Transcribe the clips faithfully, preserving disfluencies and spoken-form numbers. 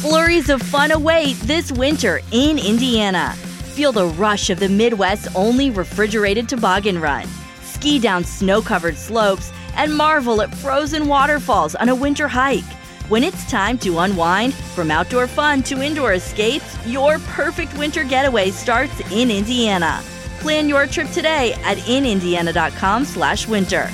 Flurries of fun await this winter in Indiana. Feel the rush of the Midwest's only refrigerated toboggan run. Ski down snow-covered slopes and marvel at frozen waterfalls on a winter hike. When it's time to unwind, from outdoor fun to indoor escapes, your perfect winter getaway starts in Indiana. Plan your trip today at in indiana dot com slash winter.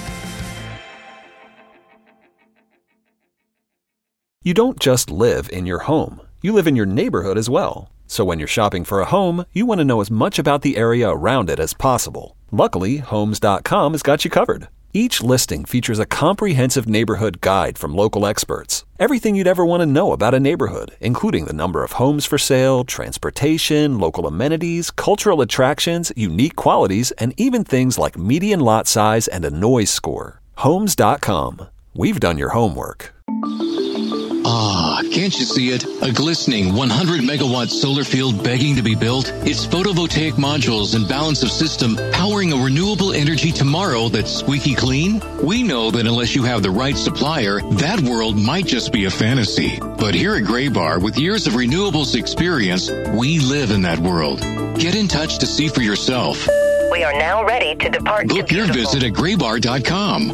You don't just live in your home. You live in your neighborhood as well. So when you're shopping for a home, you want to know as much about the area around it as possible. Luckily, Homes dot com has got you covered. Each listing features a comprehensive neighborhood guide from local experts. Everything you'd ever want to know about a neighborhood, including the number of homes for sale, transportation, local amenities, cultural attractions, unique qualities, and even things like median lot size and a noise score. Homes dot com. We've done your homework. Ah, can't you see it? A glistening one hundred megawatt solar field begging to be built? It's photovoltaic modules and balance of system powering a renewable energy tomorrow that's squeaky clean? We know that unless you have the right supplier, that world might just be a fantasy. But here at Graybar, with years of renewables experience, we live in that world. Get in touch to see for yourself. We are now ready to depart. Book to your visit at graybar dot com.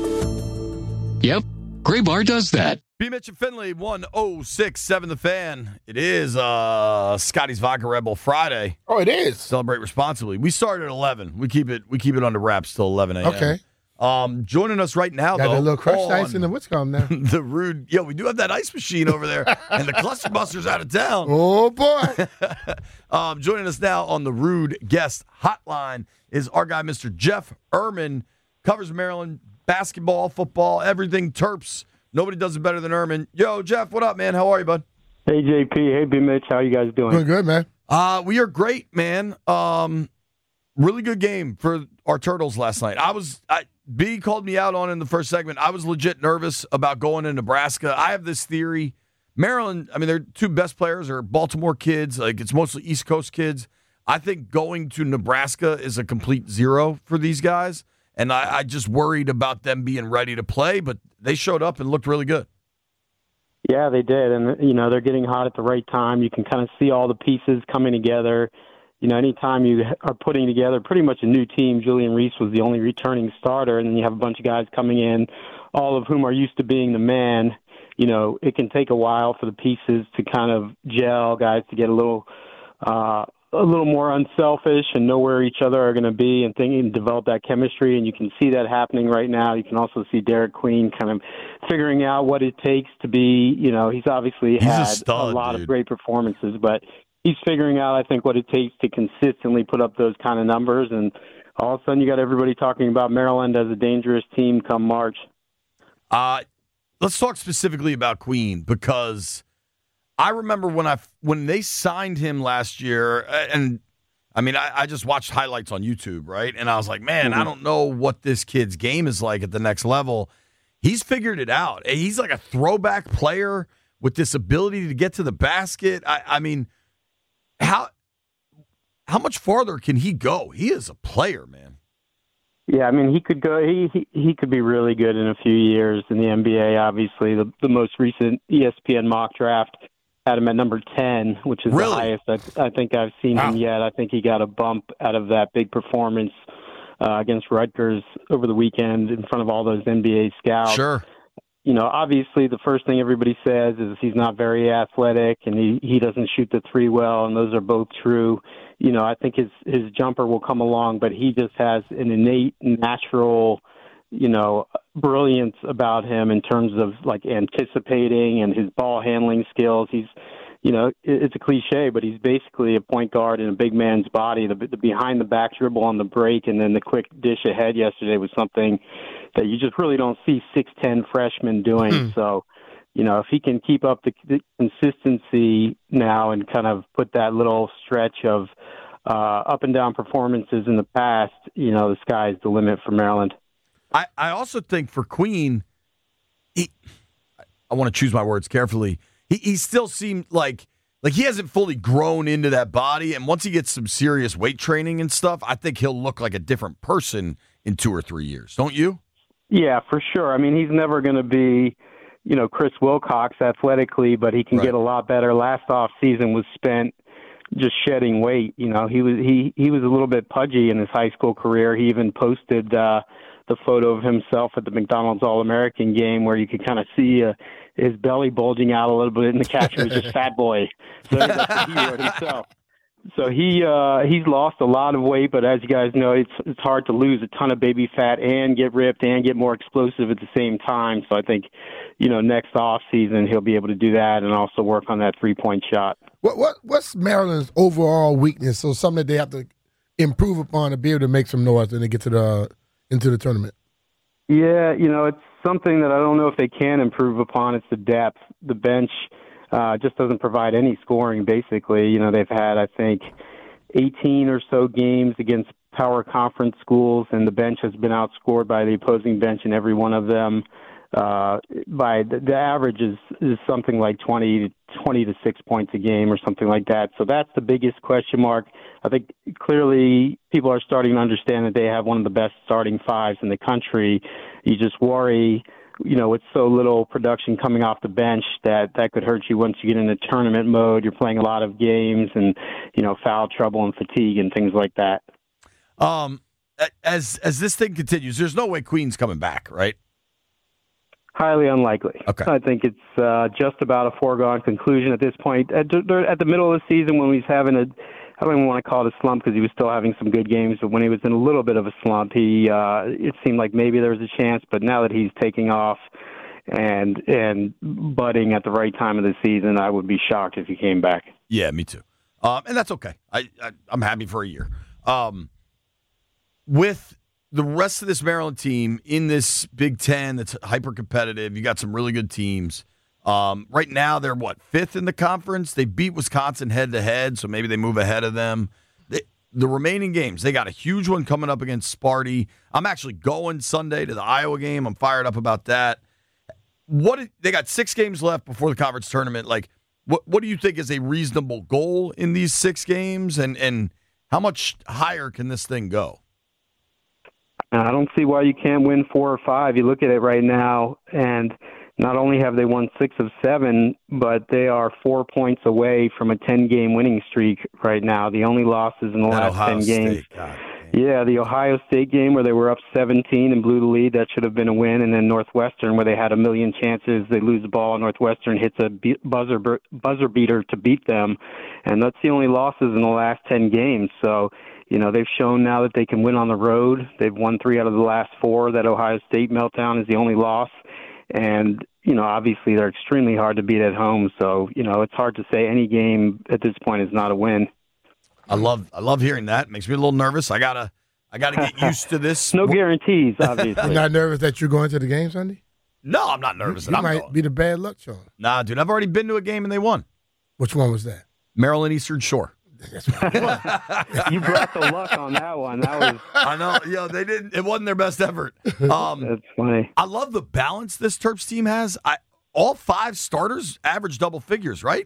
Yep, Graybar does that. B. Mitch and Finley, one oh six point seven The Fan. It is uh, Scotty's Vodka Rebel Friday. Oh, it is. Celebrate responsibly. We start at eleven. We keep it we keep it under wraps till eleven a.m. Okay. Um, joining us right now, Got though. a little crushed on ice in the what's called now. The Rude. Yeah, we do have that ice machine over there. And the Cluster Buster's out of town. Oh, boy. um, joining us now on the Rude Guest Hotline is our guy, Mister Jeff Erman. Covers Maryland basketball, football, everything Terps. Nobody does it better than Erman. Yo, Jeff, what up, man? How are you, bud? Hey, J P. Hey, B. Mitch. How you guys doing? Doing good, man. Uh, we are great, man. Um, really good game for our Turtles last night. I was I, B called me out on it in the first segment. I was legit nervous about going to Nebraska. I have this theory. Maryland, I mean, their two best players are Baltimore kids. Like, it's mostly East Coast kids. I think going to Nebraska is a complete zero for these guys. And I, I just worried about them being ready to play, but they showed up and looked really good. Yeah, they did. And, you know, they're getting hot at the right time. You can kind of see all the pieces coming together. You know, anytime you are putting together pretty much a new team, Julian Reese was the only returning starter, and then you have a bunch of guys coming in, all of whom are used to being the man. You know, it can take a while for the pieces to kind of gel, guys to get a little uh, – a little more unselfish and know where each other are going to be and think and develop that chemistry. And you can see that happening right now. You can also see Derek Queen kind of figuring out what it takes to be, you know, he's obviously he's had a, stud, a lot dude. of great performances, but he's figuring out, I think, what it takes to consistently put up those kind of numbers. And all of a sudden you got everybody talking about Maryland as a dangerous team come March. Uh, let's talk specifically about Queen, because I remember when I when they signed him last year, and I mean, I, I just watched highlights on YouTube, right? And I was like, man, Mm-hmm. I don't know what this kid's game is like at the next level. He's figured it out. He's like a throwback player with this ability to get to the basket. I, I mean, how how much farther can he go? He is a player, man. Yeah, I mean, he could go. He, he he could be really good in a few years in the N B A. Obviously, the the most recent E S P N mock draft had him at number ten, which is Really? the highest I, I think I've seen Wow. him yet. I think he got a bump out of that big performance uh, against Rutgers over the weekend in front of all those N B A scouts. Sure. You know, obviously the first thing everybody says is he's not very athletic and he, he doesn't shoot the three well, and those are both true. You know, I think his, his jumper will come along, but he just has an innate, natural, you know, brilliance about him in terms of like anticipating and his ball handling skills. He's, you know, it's a cliche, but he's basically a point guard in a big man's body. The, the behind the back dribble on the break and then the quick dish ahead yesterday was something that you just really don't see six ten freshmen doing. Hmm. So, you know, if he can keep up the, the consistency now and kind of put that little stretch of uh, up and down performances in the past, you know, the sky's the limit for Maryland. I, I also think for Queen, he, I want to choose my words carefully. He he still seemed like like he hasn't fully grown into that body, and once he gets some serious weight training and stuff, I think he'll look like a different person in two or three years. Don't you? Yeah, for sure. I mean, he's never going to be you know, Chris Wilcox athletically, but he can Right. get a lot better. Last off season was spent just shedding weight. You know, he was he he was a little bit pudgy in his high school career. He even posted uh, the photo of himself at the McDonald's All-American game where you could kind of see uh, his belly bulging out a little bit, and the catcher was just fat boy. So that's what he wrote himself. So he uh, he's lost a lot of weight, but as you guys know, it's it's hard to lose a ton of baby fat and get ripped and get more explosive at the same time. So I think, you know, next off season he'll be able to do that and also work on that three point shot. What what what's Maryland's overall weakness? So something that they have to improve upon to be able to make some noise when they get to the into the tournament. Yeah, you know, it's something that I don't know if they can improve upon. It's the depth. The bench uh, just doesn't provide any scoring, basically. You know, they've had, I think, eighteen or so games against power conference schools, and the bench has been outscored by the opposing bench in every one of them. Uh, by the, the average is, is something like twenty to six points a game or something like that. So that's the biggest question mark. I think clearly people are starting to understand that they have one of the best starting fives in the country. You just worry, you know, with so little production coming off the bench that that could hurt you once you get into tournament mode. You're playing a lot of games and, you know, foul trouble and fatigue and things like that. Um, as as this thing continues, there's no way Queen's coming back, right? Highly unlikely. Okay. I think it's uh, just about a foregone conclusion at this point. At, at the middle of the season when he's having a, I don't even want to call it a slump because he was still having some good games, but when he was in a little bit of a slump, he uh, it seemed like maybe there was a chance. But now that he's taking off and and budding at the right time of the season, I would be shocked if he came back. Yeah, me too. Um, and that's okay. I, I I'm happy for a year. Um, with the rest of this Maryland team in this Big Ten that's hyper competitive, you got some really good teams. Um, right now, they're what, fifth in the conference? They beat Wisconsin head to head, so maybe they move ahead of them. They, the remaining games, they got a huge one coming up against Sparty. I'm actually going Sunday to the Iowa game. I'm fired up about that. What they got six games left before the conference tournament. Like, what what do you think is a reasonable goal in these six games, and and how much higher can this thing go? I don't see why you can't win four or five. You look at it right now, and not only have they won six of seven, but they are four points away from a ten-game winning streak right now. The only losses in the That last Ohio ten games. State, God. Yeah, the Ohio State game where they were up seventeen and blew the lead, that should have been a win. And then Northwestern where they had a million chances, they lose the ball, and Northwestern hits a buzzer buzzer beater to beat them. And that's the only losses in the last ten games. So, you know, they've shown now that they can win on the road. They've won three out of the last four. That Ohio State meltdown is the only loss. And, you know, obviously they're extremely hard to beat at home. So, you know, it's hard to say any game at this point is not a win. I love I love hearing that. It makes me a little nervous. I gotta I gotta get used to this. No guarantees, obviously. You're not nervous that you're going to the game Sunday? No, I'm not nervous. You, that you I'm might going. be the bad luck, Sean. Nah, dude, I've already been to a game and they won. Which one was that? Maryland Eastern Shore. That's right. You brought the luck on that one. That was I know. Yo, they didn't. It wasn't their best effort. Um, that's funny. I love the balance this Terps team has. I all five starters average double figures, right?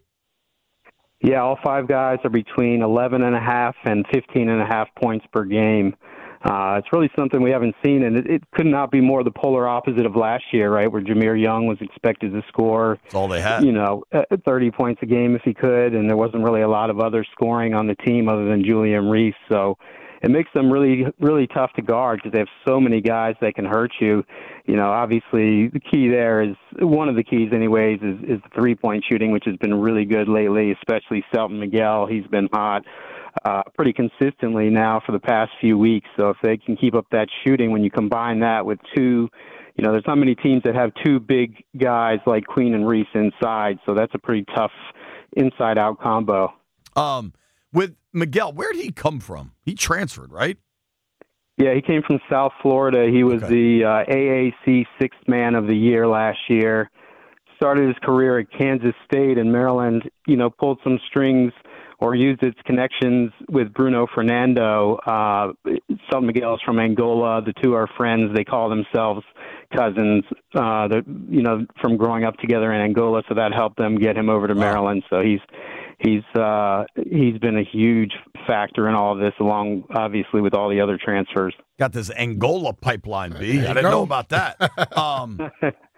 Yeah, all five guys are between eleven and a half and fifteen and a half points per game. Uh, it's really something we haven't seen, and it, it could not be more the polar opposite of last year, right, where Jameer Young was expected to score, That's all they had. you know, uh, thirty points a game if he could, and there wasn't really a lot of other scoring on the team other than Julian Reese. So it makes them really, really tough to guard because they have so many guys that can hurt you. You know, obviously the key there is, one of the keys anyways, is, is the three-point shooting, which has been really good lately, especially Selton Miguel. He's been hot uh, pretty consistently now for the past few weeks. So if they can keep up that shooting, when you combine that with two, you know, there's not many teams that have two big guys like Queen and Reese inside. So that's a pretty tough inside-out combo. Um, with Miguel, where did he come from? He transferred, right? Yeah, he came from South Florida. He was Okay. the uh, A A C Sixth Man of the Year last year. Started his career at Kansas State, and Maryland, you know, pulled some strings or used its connections with Bruno Fernando. Uh, Selton Miguel is from Angola. The two are friends. They call themselves cousins, uh, you know, from growing up together in Angola, so that helped them get him over to Maryland. So he's he's uh, he's been a huge factor in all of this, along obviously with all the other transfers. Got this Angola pipeline, B. I you didn't go. know about that. Um,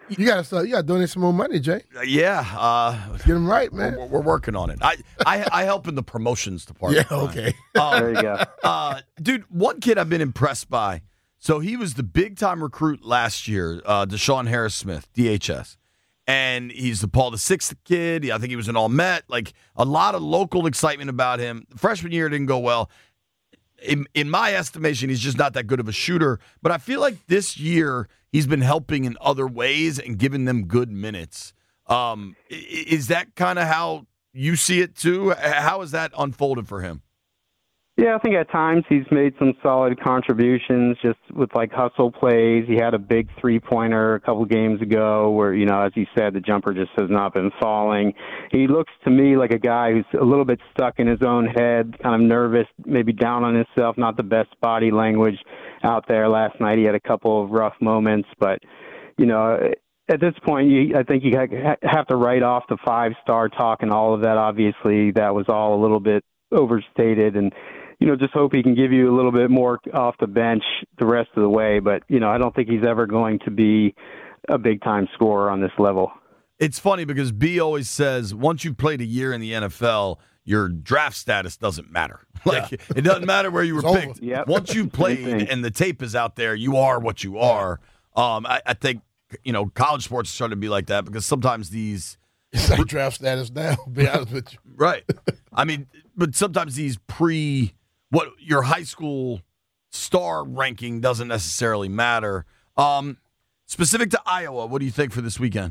You got to you got to donate some more money, Jay. Uh, yeah. Uh, Get them right, man. We're, we're working on it. I, I I help in the promotions department. Yeah, okay. Uh, There you go. uh, dude, one kid I've been impressed by. So he was the big-time recruit last year, uh, Deshaun Harris-Smith, D H S. And he's the Paul the Sixth kid. I think he was an All-Met. Like, a lot of local excitement about him. The freshman year didn't go well. In, in my estimation, he's just not that good of a shooter. But I feel like this year he's been helping in other ways and giving them good minutes. Um, is that kind of how you see it too? How has that unfolded for him? Yeah, I think at times he's made some solid contributions just with like hustle plays. He had a big three-pointer a couple games ago where, you know, as you said, the jumper just has not been falling. He looks to me like a guy who's a little bit stuck in his own head, kind of nervous, maybe down on himself, not the best body language out there. Last night he had a couple of rough moments, but, you know, at this point, you, I think you have to write off the five-star talk and all of that. Obviously, that was all a little bit overstated, and you know, just hope he can give you a little bit more off the bench the rest of the way. But, you know, I don't think he's ever going to be a big-time scorer on this level. It's funny because B always says once you've played a year in the N F L, your draft status doesn't matter. Like, yeah. It doesn't matter where you were it's picked. Yep. Once you played and the tape is out there, you are what you are. Um, I, I think, you know, college sports are starting to be like that because sometimes these – It's like draft status now, to be honest with you. Right. I mean, but sometimes these pre – what your high school star ranking doesn't necessarily matter. Um, specific to Iowa, what do you think for this weekend?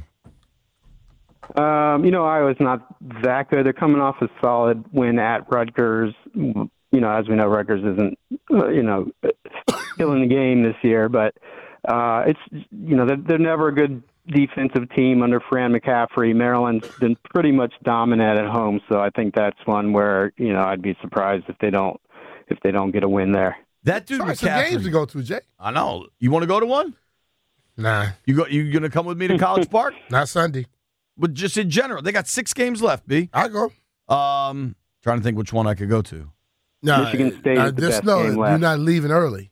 Um, you know, Iowa's not that good. They're coming off a solid win at Rutgers. You know, as we know, Rutgers isn't, uh, you know, killing the game this year. But uh, it's, you know, they're, they're never a good defensive team under Fran McCaffrey. Maryland's been pretty much dominant at home, so I think that's one where, you know, I'd be surprised if they don't if they don't get a win there. That dude Sorry, McCaffrey. some games to go to, Jay. I know. You want to go to one? Nah, You go. You gonna come with me to College Park? not Sunday. But just in general, they got six games left. B. I go. Um, trying to think which one I could go to. Nah, Michigan State nah, is the just best know game you're left. not leaving early.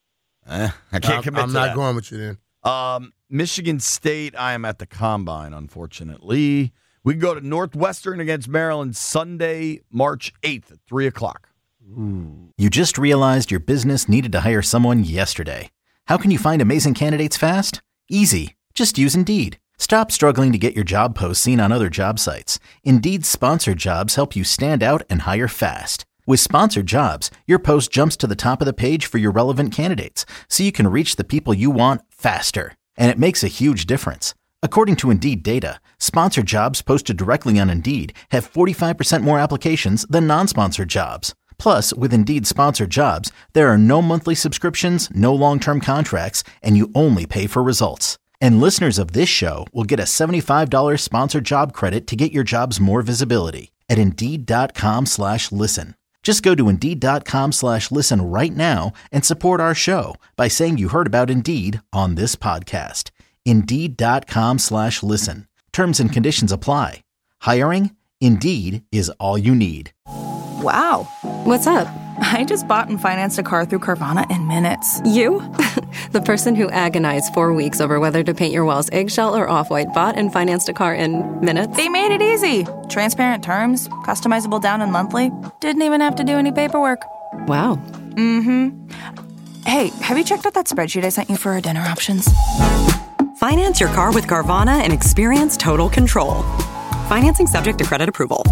Eh, I can't I'm, commit I'm to not that. going with you then. Um, Michigan State, I am at the Combine, unfortunately. We can go to Northwestern against Maryland Sunday, March eighth at three o'clock. You just realized your business needed to hire someone yesterday. How can you find amazing candidates fast? Easy. Just use Indeed. Stop struggling to get your job posts seen on other job sites. Indeed's sponsored jobs help you stand out and hire fast. With sponsored jobs, your post jumps to the top of the page for your relevant candidates, so you can reach the people you want faster. And it makes a huge difference. According to Indeed data, sponsored jobs posted directly on Indeed have forty-five percent more applications than non-sponsored jobs. Plus, with Indeed sponsored jobs, there are no monthly subscriptions, no long-term contracts, and you only pay for results. And listeners of this show will get a seventy-five dollars sponsored job credit to get your jobs more visibility at Indeed.com slash listen. Just go to Indeed.com slash listen right now and support our show by saying you heard about Indeed on this podcast. Indeed.com slash listen. Terms and conditions apply. Hiring? Indeed is all you need. Wow. What's up? I just bought and financed a car through Carvana in minutes. You? The person who agonized four weeks over whether to paint your walls eggshell or off-white bought and financed a car in minutes? They made it easy. Transparent terms, customizable down and monthly. Didn't even have to do any paperwork. Wow. Mm-hmm. Hey, have you checked out that spreadsheet I sent you for our dinner options? Finance your car with Carvana and experience total control. Financing subject to credit approval.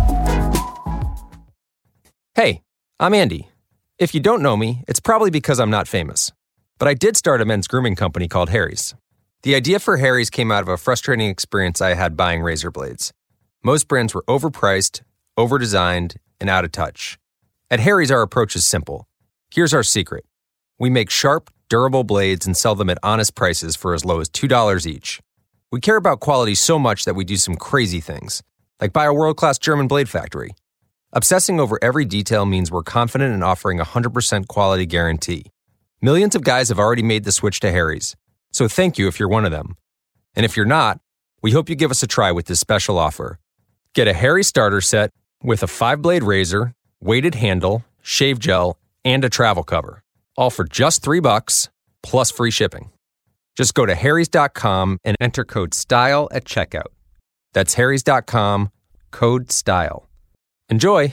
Hey, I'm Andy. If you don't know me, it's probably because I'm not famous. But I did start a men's grooming company called Harry's. The idea for Harry's came out of a frustrating experience I had buying razor blades. Most brands were overpriced, overdesigned, and out of touch. At Harry's, our approach is simple. Here's our secret. We make sharp, durable blades and sell them at honest prices for as low as two dollars each. We care about quality so much that we do some crazy things, like buy a world-class German blade factory. Obsessing over every detail means we're confident in offering a one hundred percent quality guarantee. Millions of guys have already made the switch to Harry's, so thank you if you're one of them. And if you're not, we hope you give us a try with this special offer. Get a Harry's starter set with a five-blade razor, weighted handle, shave gel, and a travel cover, all for just three bucks plus free shipping. Just go to harrys dot com and enter code STYLE at checkout. That's harrys dot com, code STYLE. Enjoy.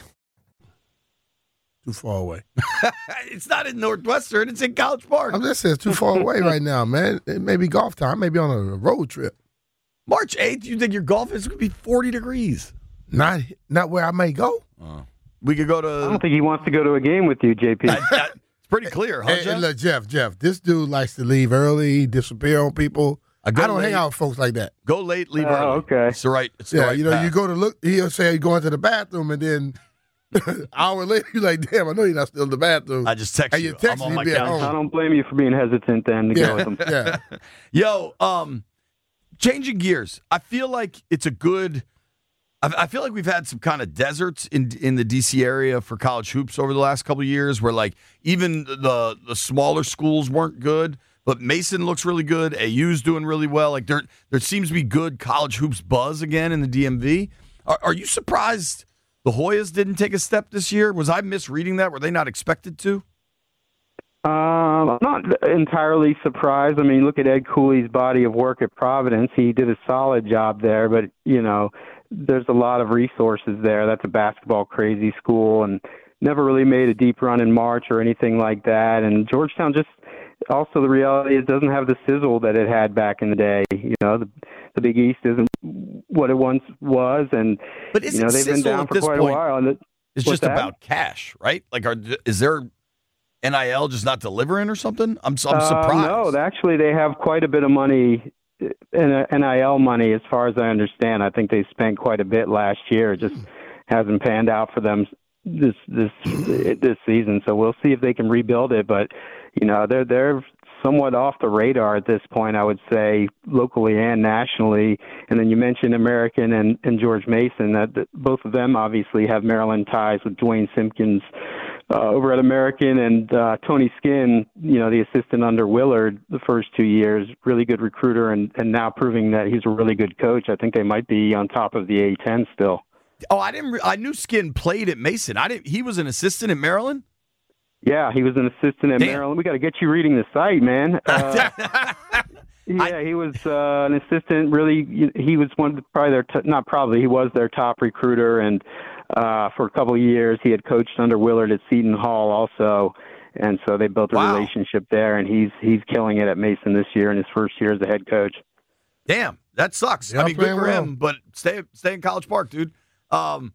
Too far away. It's not in Northwestern. It's in College Park. I'm just saying it's too far away right now, man. It may be golf time. Maybe on a road trip. March eighth, you think your golf is going to be forty degrees? Not not where I may go. Uh, we could go to... I don't think he wants to go to a game with you, J P. That, that, it's pretty clear, huh, Hey, Jeff? hey, look, Jeff, Jeff, this dude likes to leave early, disappear on people. I, go I don't late. hang out with folks like that. Go late, leave Oh, early. okay. It's the right, it's the Yeah, right you know, path. you go to look, he'll say you're going to the bathroom, and then an hour later, you're like, damn, I know you're not still in the bathroom. I just text and you. you text I'm on me, my be at couch. home. I don't blame you for being hesitant then to Yeah, go with him. yeah. Yo, um, changing gears. I feel like it's a good. I, I feel like we've had some kind of deserts in in the D C area for college hoops over the last couple of years, where like even the the smaller schools weren't good, but Mason looks really good. A U's doing really well. Like there there seems to be good college hoops buzz again in the D M V. Are, are you surprised the Hoyas didn't take a step this year? Was I misreading that? Were they not expected to? Um, I'm not entirely surprised. I mean, look at Ed Cooley's body of work at Providence. He did a solid job there, but, you know, there's a lot of resources there. That's a basketball crazy school and never really made a deep run in March or anything like that. And Georgetown just also the reality is it doesn't have the sizzle that it had back in the day. You know, the, the Big East isn't what it once was. And, But isn't you know, they've been sizzle down at for this quite point, a while. And it, It's what's just that? about cash, right? Like, are, is there N I L just not delivering or something? I'm, I'm Uh, surprised. no, actually, they have quite a bit of money, N I L money, as far as I understand. I think they spent quite a bit last year. It just hasn't panned out for them this this this season. So we'll see if they can rebuild it. But you know, they're they're somewhat off the radar at this point, I would say, locally and nationally. And then you mentioned American and, and George Mason. That, that both of them obviously have Maryland ties with Dwayne Simpkins uh, over at American, and uh, Tony Skinn, you know, the assistant under Willard the first two years, really good recruiter, and, and now proving that he's a really good coach. I think they might be on top of the A ten still. Oh, I didn't. Re- I knew Skinn played at Mason. I didn't. He was an assistant at Maryland. Yeah, he was an assistant at Damn. Maryland. We got to get you reading the site, man. Uh, yeah, he was uh, an assistant. Really, he was one of the, probably their t- not probably he was their top recruiter, and uh, for a couple of years he had coached under Willard at Seton Hall also, and so they built a Wow. relationship there. And he's he's killing it at Mason this year in his first year as a head coach. Damn, that sucks. Yeah, I mean, good playing for well. him, but stay stay in College Park, dude. Um,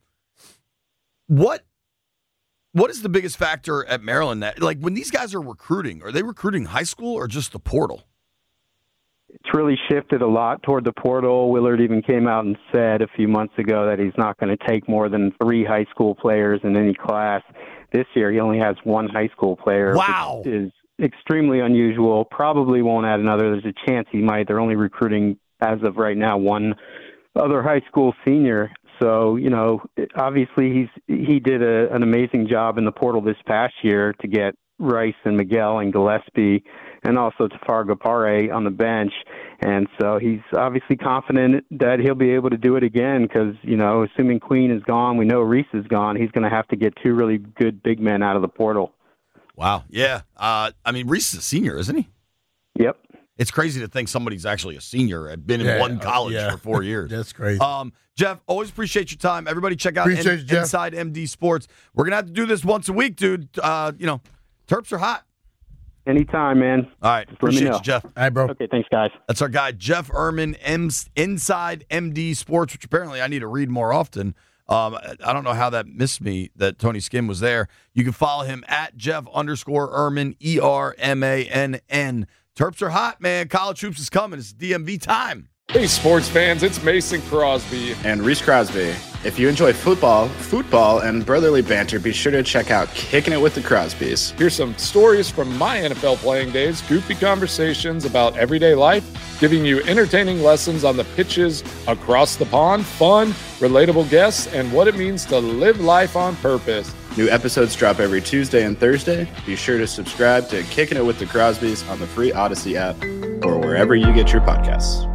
what what is the biggest factor at Maryland that, like, when these guys are recruiting, are they recruiting high school or just the portal? It's really shifted a lot toward the portal. Willard even came out and said a few months ago that he's not going to take more than three high school players in any class. This year, he only has one high school player. Wow. Which is extremely unusual. Probably won't add another. There's a chance he might. They're only recruiting, as of right now, one other high school senior. So, you know, obviously he's he did a, an amazing job in the portal this past year to get Rice and Miguel and Gillespie and also Tafar Gapare on the bench. And so he's obviously confident that he'll be able to do it again because, you know, assuming Queen is gone, we know Reese is gone, he's going to have to get two really good big men out of the portal. Wow. Yeah. Uh, I mean, Reese is a senior, isn't he? Yep. It's crazy to think somebody's actually a senior and been in Yeah, one college yeah. for four years. That's crazy. Um, Jeff, always appreciate your time. Everybody check out Appreciate N- you, Jeff. Inside M D Sports. We're going to have to do this once a week, dude. Uh, you know, Terps are hot. Anytime, man. All right. Just let me Appreciate know. you, Jeff. All right, bro. Okay, thanks, guys. That's our guy, Jeff Erman, M- Inside M D Sports, which apparently I need to read more often. Um, I don't know how that missed me that Tony Skinn was there. You can follow him at Jeff underscore Erman, E R M A N N. Terps are hot, man. College hoops is coming. It's D M V time. Hey, sports fans, it's Mason Crosby. And Reese Crosby. If you enjoy football, football, and brotherly banter, be sure to check out Kicking It with the Crosbys. Here's some stories from my N F L playing days, goofy conversations about everyday life, giving you entertaining lessons on the pitches across the pond, fun, relatable guests, and what it means to live life on purpose. New episodes drop every Tuesday and Thursday. Be sure to subscribe to Kicking It with the Crosbys on the free Odyssey app or wherever you get your podcasts.